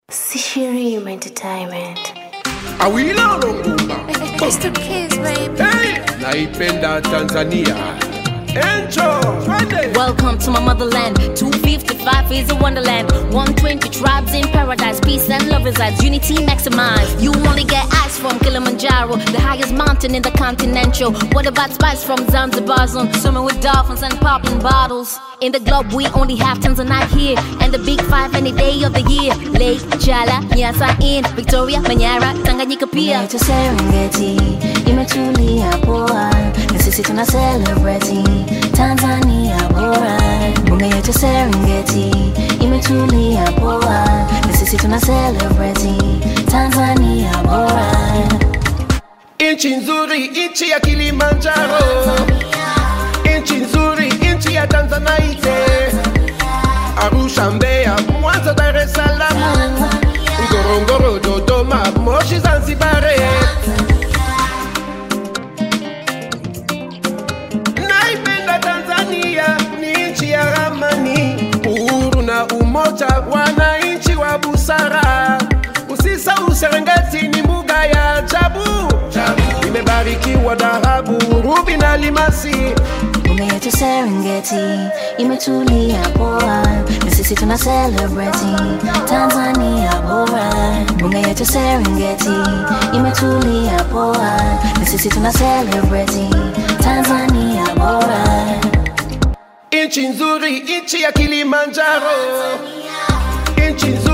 Sishirim Entertainment. Awila Longumba. It's the kids, baby. Hey, naipenda Tanzania. Welcome to my motherland. 255 is a wonderland. 120 tribes in paradise. Peace and love resides. Unity maximized. You only get ice from Kilimanjaro, the highest mountain in the continental. What about spice from Zanzibar zone? Swimming with dolphins and popping bottles. In the globe we only have Tanzania here, and the big five any day of the year. Lake Chala, Nyasa in Victoria, Manyara, Tanganyika pia. Yetu Serengeti imetulia poa, na sisi tuna celebrate Tanzania bora. Bunge yetu Serengeti imetulia poa, na sisi tuna celebrate Tanzania bora. Inchi nzuri, inchi ya Kilimanjaro. Inchi nzuri, inchi ya Tanzanite. Arusha, Mbeya, Mwanza, Dar es Salaam, Ngorongoro, Dodoma, Moshi, Zanzibar. Naipenda Tanzania, ni inchi ya amani, uhuru na umoja, wananchi wa busara. Usisahau Serengeti ni mbuga ya ajabu, imebarikiwa dhahabu, rubi na limasi. Bunge yetu Serengeti imetulia poa, na sisi tuna celebrate Tanzania bora. Bunge yetu Serengeti imetulia poa, na sisi tuna celebrate Tanzania bora. Inchi nzuri, inchi ya Kilimanjaro. Inchi nzuri.